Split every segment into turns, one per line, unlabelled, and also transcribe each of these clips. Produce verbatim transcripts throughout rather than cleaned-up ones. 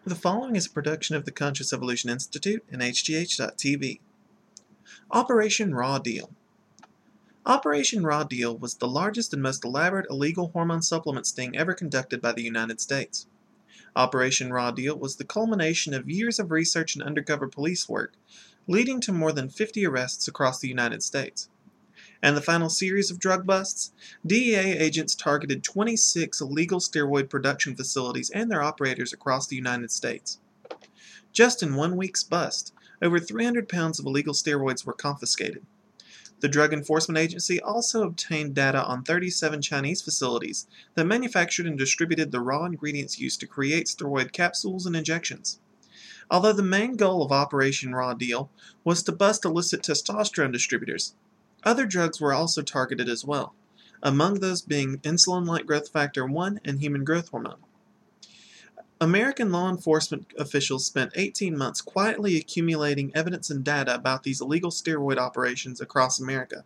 The following is a production of the Conscious Evolution Institute and H G H dot T V. Operation Raw Deal. Operation Raw Deal was the largest and most elaborate illegal hormone supplement sting ever conducted by the United States. Operation Raw Deal was the culmination of years of research and undercover police work, leading to more than fifty arrests across the United States. And the final series of drug busts, D E A agents targeted twenty-six illegal steroid production facilities and their operators across the United States. Just in one week's bust, over three hundred pounds of illegal steroids were confiscated. The Drug Enforcement Agency also obtained data on thirty-seven Chinese facilities that manufactured and distributed the raw ingredients used to create steroid capsules and injections. Although the main goal of Operation Raw Deal was to bust illicit testosterone distributors, other drugs were also targeted as well, among those being insulin-like growth factor one and human growth hormone. American law enforcement officials spent eighteen months quietly accumulating evidence and data about these illegal steroid operations across America.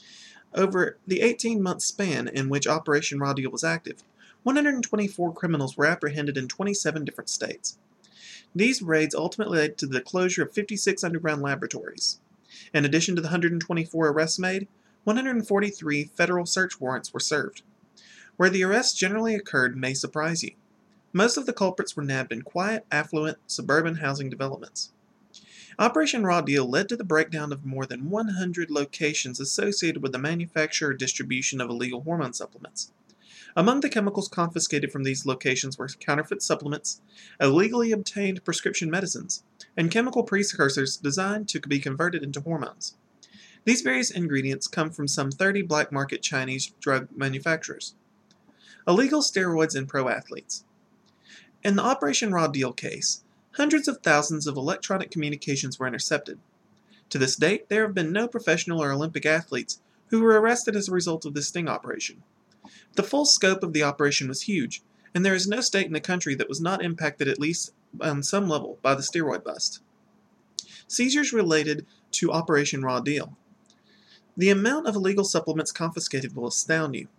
Over the eighteen-month span in which Operation Raw Deal was active, one hundred twenty-four criminals were apprehended in twenty-seven different states. These raids ultimately led to the closure of fifty-six underground laboratories. In addition to the one hundred twenty-four arrests made, one hundred forty-three federal search warrants were served. Where the arrests generally occurred may surprise you. Most of the culprits were nabbed in quiet, affluent, suburban housing developments. Operation Raw Deal led to the breakdown of more than one hundred locations associated with the manufacture or distribution of illegal hormone supplements. Among the chemicals confiscated from these locations were counterfeit supplements, illegally obtained prescription medicines, and chemical precursors designed to be converted into hormones. These various ingredients come from some thirty black market Chinese drug manufacturers. Illegal steroids in pro athletes. In the Operation Raw Deal case, hundreds of thousands of electronic communications were intercepted. To this date, there have been no professional or Olympic athletes who were arrested as a result of this sting operation. The full scope of the operation was huge, and there is no state in the country that was not impacted at least on some level by the steroid bust. Seizures related to Operation Raw Deal. The amount of illegal supplements confiscated will astound you.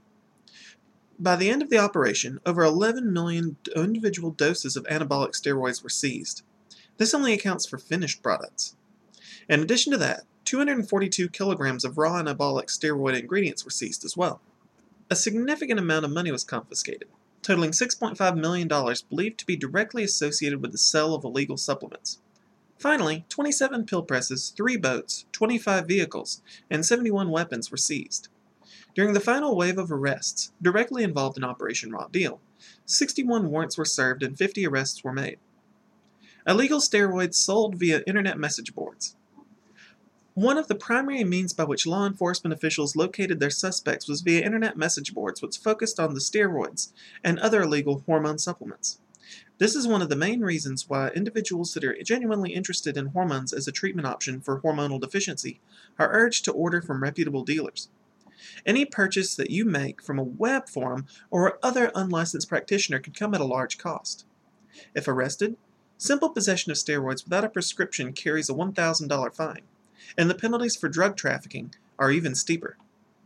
By the end of the operation, over eleven million individual doses of anabolic steroids were seized. This only accounts for finished products. In addition to that, two hundred forty-two kilograms of raw anabolic steroid ingredients were seized as well. A significant amount of money was confiscated, totaling six point five million dollars believed to be directly associated with the sale of illegal supplements. Finally, twenty-seven pill presses, three boats, twenty-five vehicles, and seventy-one weapons were seized. During the final wave of arrests, directly involved in Operation Raw Deal, sixty-one warrants were served and fifty arrests were made. Illegal steroids sold via internet message boards. One of the primary means by which law enforcement officials located their suspects was via internet message boards which focused on the steroids and other illegal hormone supplements. This is one of the main reasons why individuals that are genuinely interested in hormones as a treatment option for hormonal deficiency are urged to order from reputable dealers. Any purchase that you make from a web forum or other unlicensed practitioner could come at a large cost. If arrested, simple possession of steroids without a prescription carries a one thousand dollars fine, and the penalties for drug trafficking are even steeper.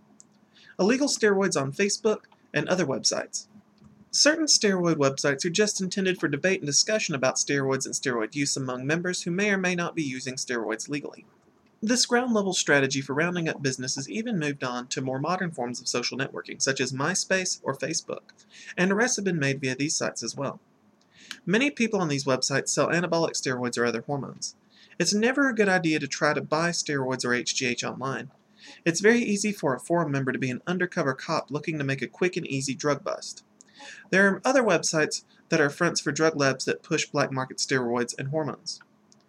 Illegal steroids on Facebook and other websites. Certain steroid websites are just intended for debate and discussion about steroids and steroid use among members who may or may not be using steroids legally. This ground-level strategy for rounding up business has even moved on to more modern forms of social networking, such as MySpace or Facebook, and arrests have been made via these sites as well. Many people on these websites sell anabolic steroids or other hormones. It's never a good idea to try to buy steroids or H G H online. It's very easy for a forum member to be an undercover cop looking to make a quick and easy drug bust. There are other websites that are fronts for drug labs that push black market steroids and hormones.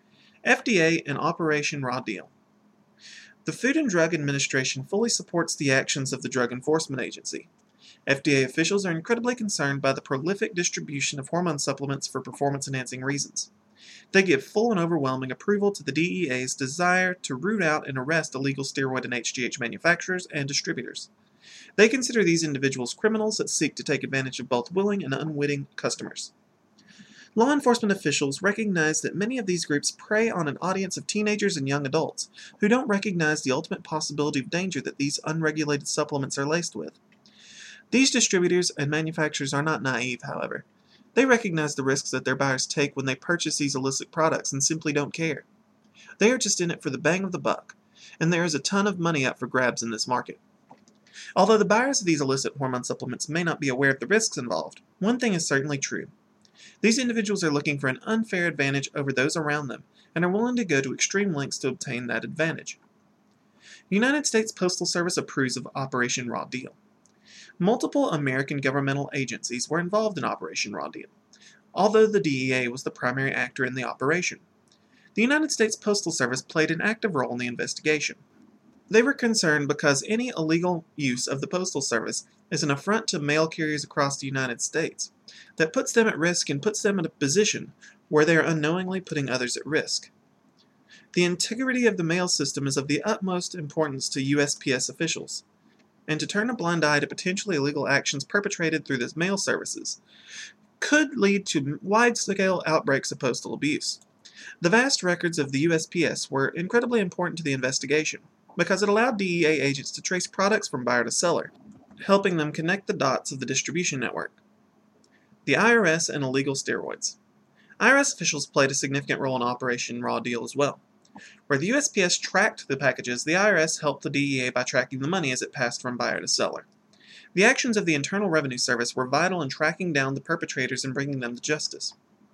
F D A and Operation Raw Deal. The Food and Drug Administration fully supports the actions of the Drug Enforcement Agency. F D A officials are incredibly concerned by the prolific distribution of hormone supplements for performance-enhancing reasons. They give full and overwhelming approval to the D E A's desire to root out and arrest illegal steroid and H G H manufacturers and distributors. They consider these individuals criminals that seek to take advantage of both willing and unwitting customers. Law enforcement officials recognize that many of these groups prey on an audience of teenagers and young adults who don't recognize the ultimate possibility of danger that these unregulated supplements are laced with. These distributors and manufacturers are not naive, however. They recognize the risks that their buyers take when they purchase these illicit products and simply don't care. They are just in it for the bang of the buck, and there is a ton of money up for grabs in this market. Although the buyers of these illicit hormone supplements may not be aware of the risks involved, one thing is certainly true. These individuals are looking for an unfair advantage over those around them and are willing to go to extreme lengths to obtain that advantage. The United States Postal Service approves of Operation Raw Deal. Multiple American governmental agencies were involved in Operation Raw Deal, although the D E A was the primary actor in the operation. The United States Postal Service played an active role in the investigation. They were concerned because any illegal use of the Postal Service is an affront to mail carriers across the United States that puts them at risk and puts them in a position where they are unknowingly putting others at risk. The integrity of the mail system is of the utmost importance to U S P S officials, and to turn a blind eye to potentially illegal actions perpetrated through the mail services could lead to wide-scale outbreaks of postal abuse. The vast records of the U S P S were incredibly important to the investigation, because it allowed D E A agents to trace products from buyer to seller, helping them connect the dots of the distribution network. The I R S and illegal steroids. I R S officials played a significant role in Operation Raw Deal as well. Where the U S P S tracked the packages, the I R S helped the D E A by tracking the money as it passed from buyer to seller. The actions of the Internal Revenue Service were vital in tracking down the perpetrators and bringing them to justice.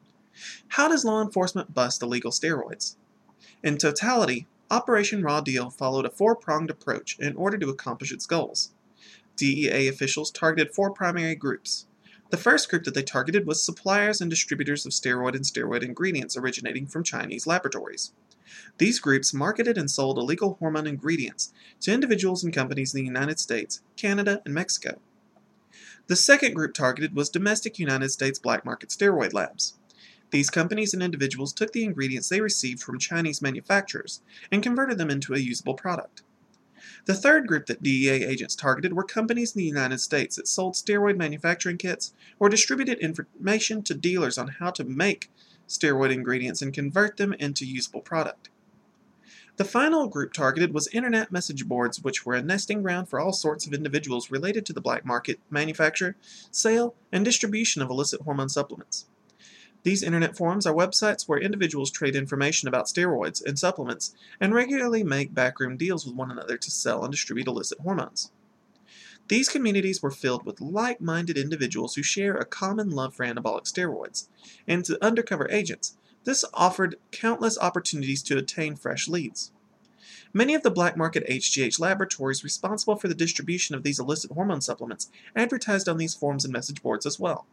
How does law enforcement bust illegal steroids? In totality, Operation Raw Deal followed a four-pronged approach in order to accomplish its goals. D E A officials targeted four primary groups. The first group that they targeted was suppliers and distributors of steroid and steroid ingredients originating from Chinese laboratories. These groups marketed and sold illegal hormone ingredients to individuals and companies in the United States, Canada, and Mexico. The second group targeted was domestic United States black market steroid labs. These companies and individuals took the ingredients they received from Chinese manufacturers and converted them into a usable product. The third group that D E A agents targeted were companies in the United States that sold steroid manufacturing kits or distributed information to dealers on how to make steroid ingredients and convert them into usable product. The final group targeted was internet message boards, which were a nesting ground for all sorts of individuals related to the black market, manufacture, sale, and distribution of illicit hormone supplements. These internet forums are websites where individuals trade information about steroids and supplements and regularly make backroom deals with one another to sell and distribute illicit hormones. These communities were filled with like-minded individuals who share a common love for anabolic steroids, and to undercover agents, this offered countless opportunities to obtain fresh leads. Many of the black market H G H laboratories responsible for the distribution of these illicit hormone supplements advertised on these forums and message boards as well.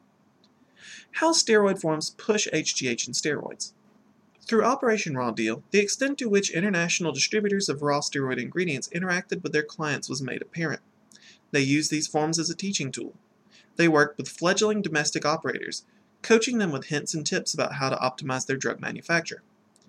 How steroid forums push H G H and steroids. Through Operation Raw Deal, the extent to which international distributors of raw steroid ingredients interacted with their clients was made apparent. They used these forums as a teaching tool. They worked with fledgling domestic operators, coaching them with hints and tips about how to optimize their drug manufacture.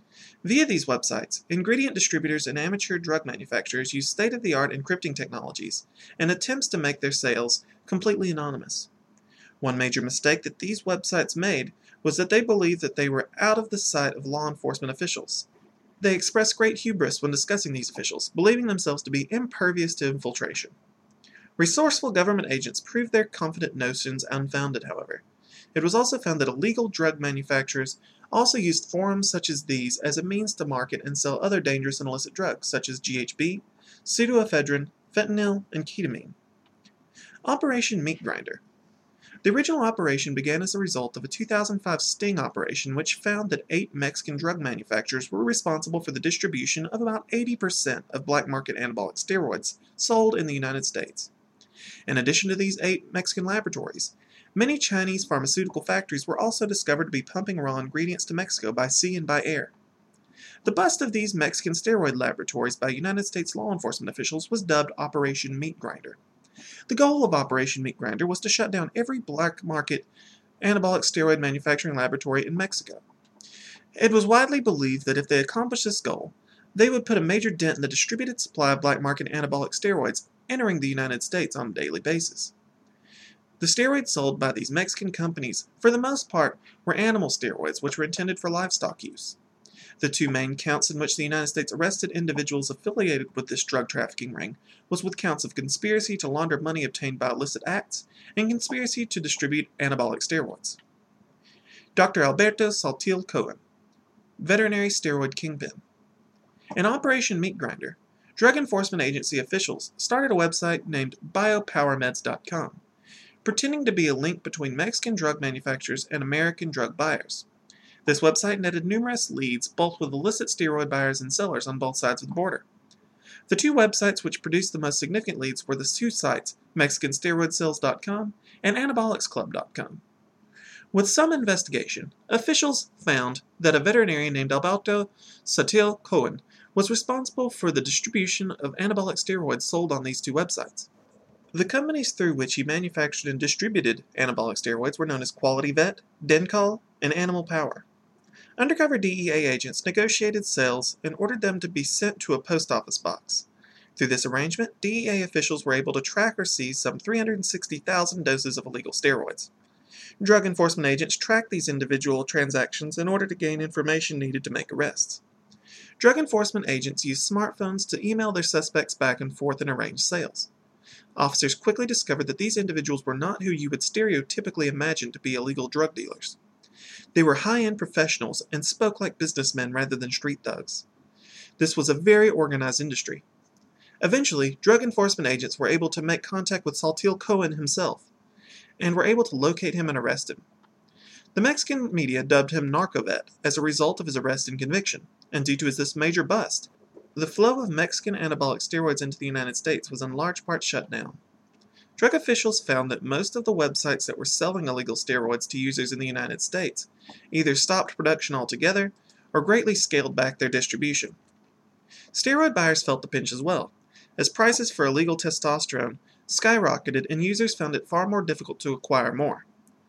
Via these websites, ingredient distributors and amateur drug manufacturers use state-of-the-art encrypting technologies and attempts to make their sales completely anonymous. One major mistake that these websites made was that they believed that they were out of the sight of law enforcement officials. They expressed great hubris when discussing these officials, believing themselves to be impervious to infiltration. Resourceful government agents proved their confident notions unfounded, however. It was also found that illegal drug manufacturers also used forums such as these as a means to market and sell other dangerous and illicit drugs such as G H B, pseudoephedrine, fentanyl, and ketamine. Operation Meat Grinder. The original operation began as a result of a two thousand five sting operation which found that eight Mexican drug manufacturers were responsible for the distribution of about eighty percent of black market anabolic steroids sold in the United States. In addition to these eight Mexican laboratories, many Chinese pharmaceutical factories were also discovered to be pumping raw ingredients to Mexico by sea and by air. The bust of these Mexican steroid laboratories by United States law enforcement officials was dubbed Operation Meat Grinder. The goal of Operation Meat Grinder was to shut down every black market anabolic steroid manufacturing laboratory in Mexico. It was widely believed that if they accomplished this goal, they would put a major dent in the distributed supply of black market anabolic steroids entering the United States on a daily basis. The steroids sold by these Mexican companies, for the most part, were animal steroids which were intended for livestock use. The two main counts in which the United States arrested individuals affiliated with this drug trafficking ring was with counts of conspiracy to launder money obtained by illicit acts and conspiracy to distribute anabolic steroids. Doctor Alberto Saltil Cohen, veterinary steroid kingpin. In Operation Meat Grinder, Drug Enforcement Agency officials started a website named biopowermeds dot com, pretending to be a link between Mexican drug manufacturers and American drug buyers. This website netted numerous leads, both with illicit steroid buyers and sellers on both sides of the border. The two websites which produced the most significant leads were the two sites, Mexican Steroid Sales dot com and Anabolics Club dot com. With some investigation, officials found that a veterinarian named Alberto Saltil Cohen was responsible for the distribution of anabolic steroids sold on these two websites. The companies through which he manufactured and distributed anabolic steroids were known as Quality Vet, Dencal, and Animal Power. Undercover D E A agents negotiated sales and ordered them to be sent to a post office box. Through this arrangement, D E A officials were able to track or seize some three hundred sixty thousand doses of illegal steroids. Drug enforcement agents tracked these individual transactions in order to gain information needed to make arrests. Drug enforcement agents used smartphones to email their suspects back and forth and arrange sales. Officers quickly discovered that these individuals were not who you would stereotypically imagine to be illegal drug dealers. They were high-end professionals and spoke like businessmen rather than street thugs. This was a very organized industry. Eventually, drug enforcement agents were able to make contact with Saltil Cohen himself, and were able to locate him and arrest him. The Mexican media dubbed him Narcovet as a result of his arrest and conviction, and due to this major bust, the flow of Mexican anabolic steroids into the United States was in large part shut down. Drug officials found that most of the websites that were selling illegal steroids to users in the United States either stopped production altogether or greatly scaled back their distribution. Steroid buyers felt the pinch as well, as prices for illegal testosterone skyrocketed and users found it far more difficult to acquire more.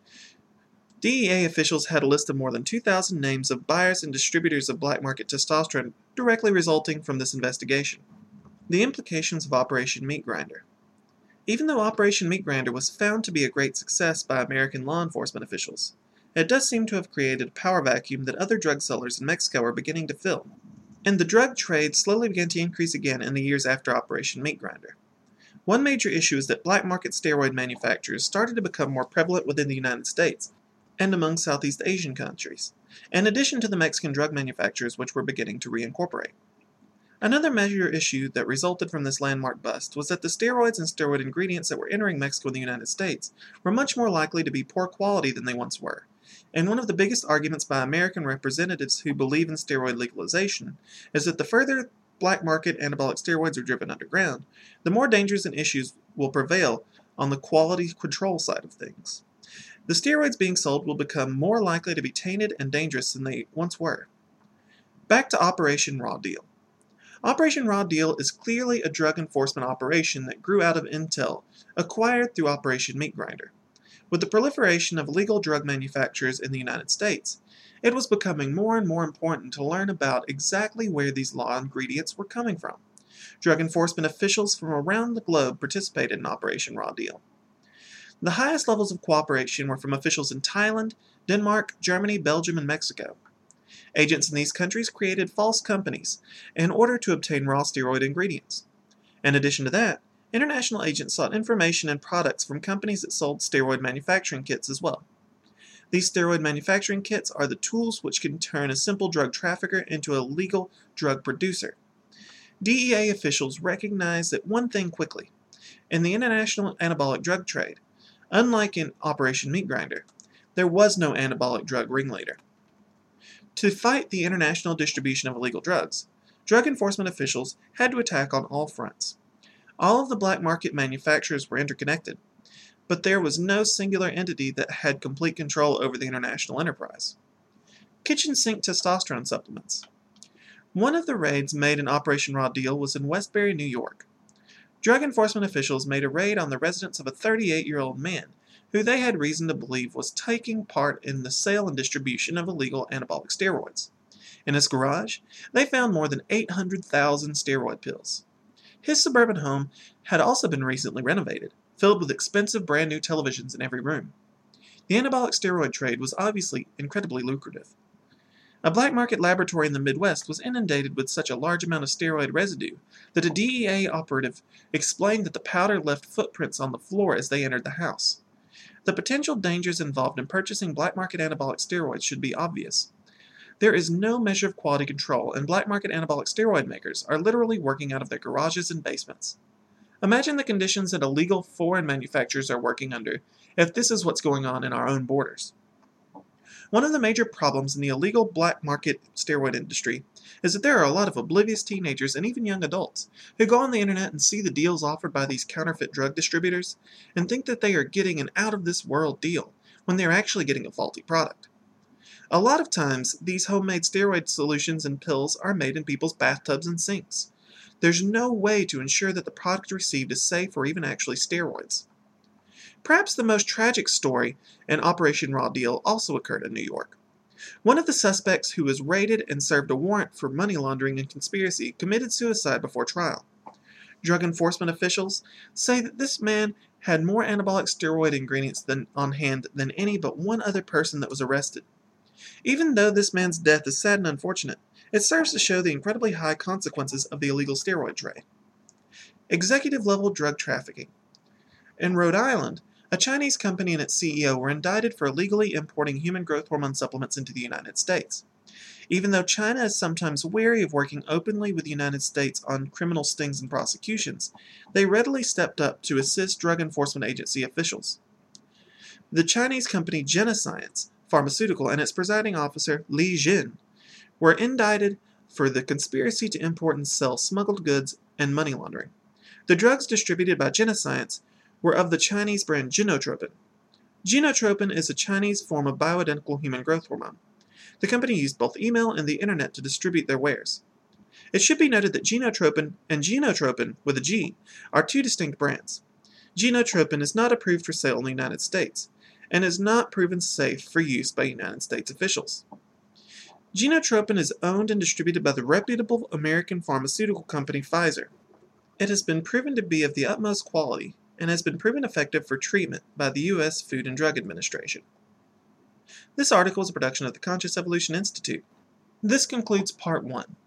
D E A officials had a list of more than two thousand names of buyers and distributors of black market testosterone directly resulting from this investigation. The implications of Operation Meat Grinder. Even though Operation Meat Grinder was found to be a great success by American law enforcement officials, it does seem to have created a power vacuum that other drug sellers in Mexico are beginning to fill, and the drug trade slowly began to increase again in the years after Operation Meat Grinder. One major issue is that black market steroid manufacturers started to become more prevalent within the United States and among Southeast Asian countries, in addition to the Mexican drug manufacturers which were beginning to reincorporate. Another major issue that resulted from this landmark bust was that the steroids and steroid ingredients that were entering Mexico and the United States were much more likely to be poor quality than they once were, and one of the biggest arguments by American representatives who believe in steroid legalization is that the further black market anabolic steroids are driven underground, the more dangers and issues will prevail on the quality control side of things. The steroids being sold will become more likely to be tainted and dangerous than they once were. Back to Operation Raw Deal. Operation Raw Deal is clearly a drug enforcement operation that grew out of intel acquired through Operation Meat Grinder. With the proliferation of illegal drug manufacturers in the United States, it was becoming more and more important to learn about exactly where these raw ingredients were coming from. Drug enforcement officials from around the globe participated in Operation Raw Deal. The highest levels of cooperation were from officials in Thailand, Denmark, Germany, Belgium, and Mexico. Agents in these countries created false companies in order to obtain raw steroid ingredients. In addition to that, international agents sought information and products from companies that sold steroid manufacturing kits as well. These steroid manufacturing kits are the tools which can turn a simple drug trafficker into a legal drug producer. D E A officials recognized that one thing quickly. In the international anabolic drug trade, unlike in Operation Meat Grinder, there was no anabolic drug ringleader. To fight the international distribution of illegal drugs, drug enforcement officials had to attack on all fronts. All of the black market manufacturers were interconnected, but there was no singular entity that had complete control over the international enterprise. Kitchen sink testosterone supplements. One of the raids made in Operation Raw Deal was in Westbury, New York. Drug enforcement officials made a raid on the residence of a thirty-eight-year-old man who they had reason to believe was taking part in the sale and distribution of illegal anabolic steroids. In his garage, they found more than eight hundred thousand steroid pills. His suburban home had also been recently renovated, filled with expensive brand new televisions in every room. The anabolic steroid trade was obviously incredibly lucrative. A black market laboratory in the Midwest was inundated with such a large amount of steroid residue that a D E A operative explained that the powder left footprints on the floor as they entered the house. The potential dangers involved in purchasing black market anabolic steroids should be obvious. There is no measure of quality control, and black market anabolic steroid makers are literally working out of their garages and basements. Imagine the conditions that illegal foreign manufacturers are working under if this is what's going on in our own borders. One of the major problems in the illegal black market steroid industry is that there are a lot of oblivious teenagers and even young adults who go on the internet and see the deals offered by these counterfeit drug distributors and think that they are getting an out-of-this-world deal when they are actually getting a faulty product. A lot of times, these homemade steroid solutions and pills are made in people's bathtubs and sinks. There's no way to ensure that the product received is safe or even actually steroids. Perhaps the most tragic story in Operation Raw Deal also occurred in New York. One of the suspects who was raided and served a warrant for money laundering and conspiracy committed suicide before trial. Drug enforcement officials say that this man had more anabolic steroid ingredients than, on hand than any but one other person that was arrested. Even though this man's death is sad and unfortunate, it serves to show the incredibly high consequences of the illegal steroid trade. Executive-level drug trafficking. In Rhode Island, a Chinese company and its C E O were indicted for illegally importing human growth hormone supplements into the United States. Even though China is sometimes wary of working openly with the United States on criminal stings and prosecutions, they readily stepped up to assist Drug Enforcement Agency officials. The Chinese company Genoscience Pharmaceutical and its presiding officer, Li Jin, were indicted for the conspiracy to import and sell smuggled goods and money laundering. The drugs distributed by Genoscience were of the Chinese brand Genotropin. Genotropin is a Chinese form of bioidentical human growth hormone. The company used both email and the internet to distribute their wares. It should be noted that Genotropin and Genotropin, with a G, are two distinct brands. Genotropin is not approved for sale in the United States, and is not proven safe for use by United States officials. Genotropin is owned and distributed by the reputable American pharmaceutical company Pfizer. It has been proven to be of the utmost quality, and has been proven effective for treatment by the U S Food and Drug Administration. This article is a production of the Conscious Evolution Institute. This concludes Part one.